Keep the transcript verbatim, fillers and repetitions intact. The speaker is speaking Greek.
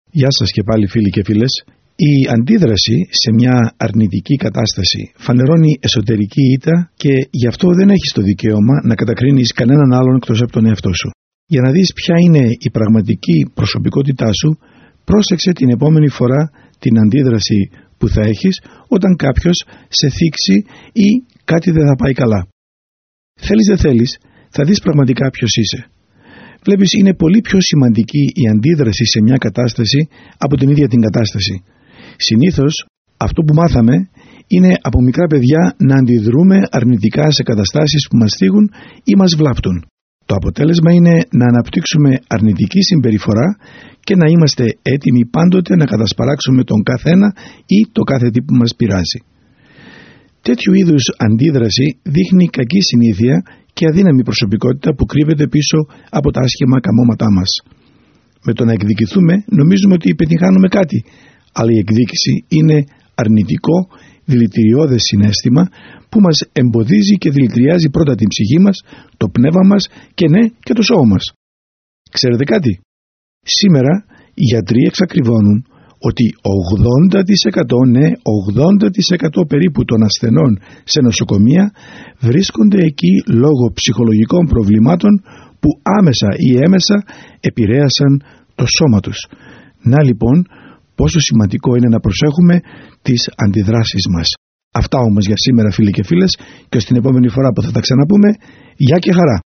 Γεια σας και πάλι φίλοι και φίλες. Η αντίδραση σε μια αρνητική κατάσταση φανερώνει εσωτερική ήττα και γι' αυτό δεν έχεις το δικαίωμα να κατακρίνεις κανέναν άλλον εκτός από τον εαυτό σου. Για να δεις ποια είναι η πραγματική προσωπικότητά σου, πρόσεξε την επόμενη φορά την αντίδραση που θα έχεις όταν κάποιος σε θίξει ή κάτι δεν θα πάει καλά. Θέλεις δεν θέλεις, θα δεις πραγματικά ποιος είσαι. Βλέπεις, είναι πολύ πιο σημαντική η αντίδραση σε μια κατάσταση από την ίδια την κατάσταση. Συνήθως αυτό που μάθαμε είναι από μικρά παιδιά να αντιδρούμε αρνητικά σε καταστάσεις που μας θίγουν ή μας βλάπτουν. Το αποτέλεσμα είναι να αναπτύξουμε αρνητική συμπεριφορά και να είμαστε έτοιμοι πάντοτε να κατασπαράξουμε τον καθένα ή το κάθε τι που μας πειράζει. Τέτοιου είδους αντίδραση δείχνει κακή συνήθεια και αδύναμη προσωπικότητα που κρύβεται πίσω από τα άσχημα καμώματά μας. Με το να εκδικηθούμε νομίζουμε ότι πετυχάνουμε κάτι, αλλά η εκδίκηση είναι αρνητικό, δηλητηριώδες συναίσθημα που μας εμποδίζει και δηλητηριάζει πρώτα την ψυχή μας, το πνεύμα μας και ναι και το σώμα μας. Ξέρετε κάτι? Σήμερα οι γιατροί εξακριβώνουν ότι ογδόντα τοις εκατό, ναι, ογδόντα τοις εκατό περίπου των ασθενών σε νοσοκομεία βρίσκονται εκεί λόγω ψυχολογικών προβλημάτων που άμεσα ή έμεσα επηρέασαν το σώμα τους. Να λοιπόν, πόσο σημαντικό είναι να προσέχουμε τις αντιδράσεις μας. Αυτά όμως για σήμερα, φίλοι και φίλες, και ως την επόμενη φορά που θα τα ξαναπούμε, γεια και χαρά!